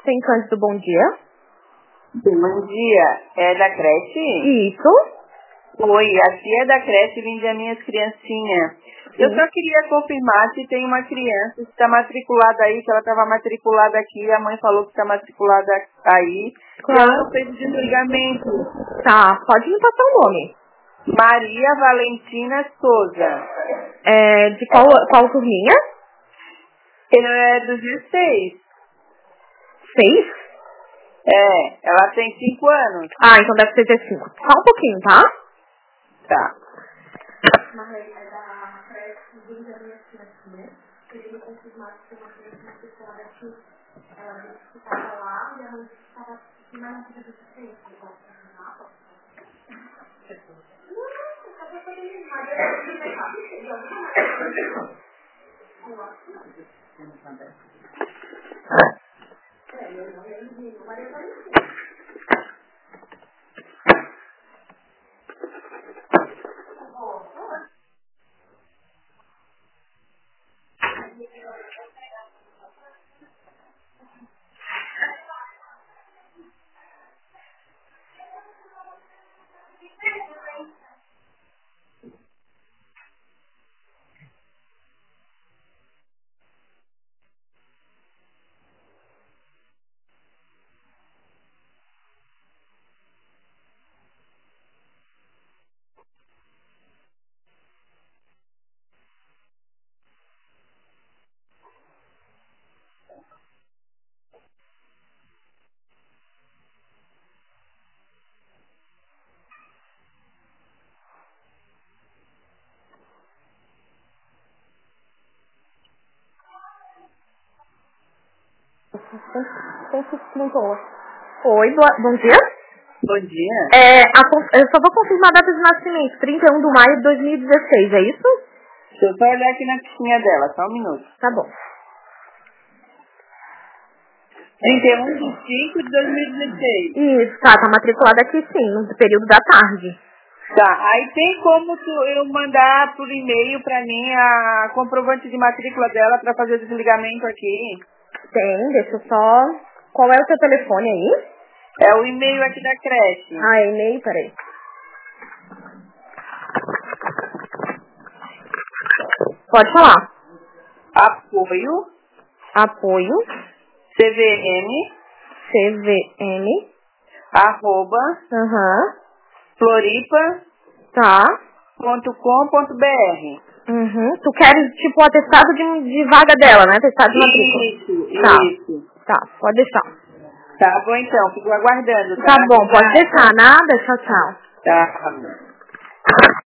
Sem Cândido, bom dia. Bom dia. É da creche? Isso. Oi, aqui é da creche, vim das minhas criancinhas. Eu só queria confirmar se tem uma criança, se está matriculada aí, que ela estava matriculada aqui, a mãe falou que está matriculada aí, Claro. e ela não fez o desligamento. Tá, pode me passar o nome. Maria Valentina Souza. De qual turminha? Ele é do 16. 6? Ela tem 5 anos. Ah, então deve ser 15. Só um pouquinho, tá? Tá. Oi, bom dia. Bom dia. Eu só vou confirmar a data de nascimento, 31 de maio de 2016, é isso? Deixa eu só olhar aqui na fichinha dela, só um minuto. Tá bom. 31 de 5 de 2016. Isso, tá matriculada aqui sim, no período da tarde. Tá, aí tem como eu mandar por e-mail pra mim a comprovante de matrícula dela pra fazer o desligamento aqui? Tem, deixa eu só... Qual é o seu telefone aí? É o e-mail aqui da creche. Ah, e-mail, peraí. Pode falar. Apoio, Apoio, CVM, @floripa.com.br. tá. Tu queres, tipo, o atestado de vaga dela, né? Atestado de matrícula. Isso. Tá, pode deixar. Tá bom então, fico aguardando. Tá bom, pode deixar. Nada, tchau, tchau. Tá.